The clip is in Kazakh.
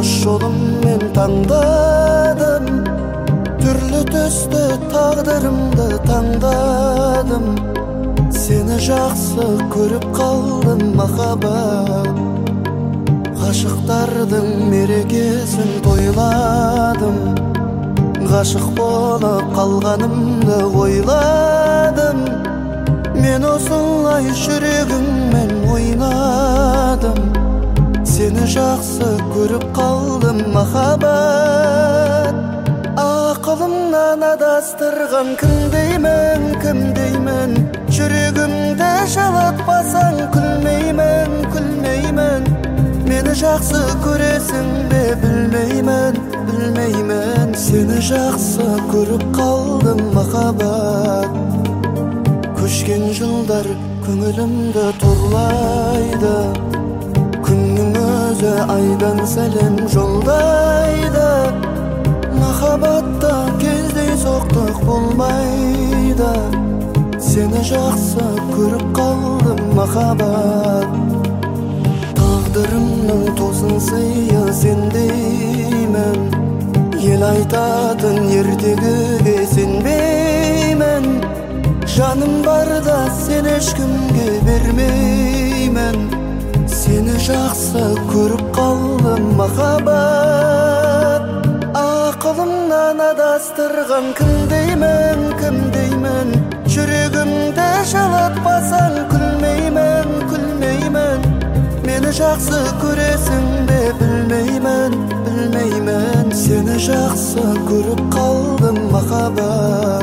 Turmuş yolum men tаңдадым, түрлі түсті тағдырымды таңдадым. Сені жақсы көріп қалдым махаббат, ғашықтардың мерекесін тойладым. Ғашық болып қалғанымды ойладым, мен осылай жүрегіммен ойнадым. Сені жақсы көріп қалдым махаббат, ақылымнан адастырған кім деймін, жүрегімді жалатпасаң күлмеймін. Мені жақсы көресің бе білмеймін. Сені жақсы көріп қалдым махаббат, көшкен жылдар көңілімді торлайды, күннің өзі айдан сәлем жолдайды. Махаббатта кездейсоқтық болмайды, сені жақсы көріп қалдым махаббат. Тағдырымның тосын сыйы сендеймін, ел айтатын ертегіге сенбеймін. Жаным барда сен ешкімге бермеймін, сені жақсы көріп қалдым махаббат. Ақылымнан адастырған кім деймін, жүрегімді жалатпасаң күлмеймін. Мені жақсы көресің бе білмеймін. Сені жақсы көріп қалдым махаббат.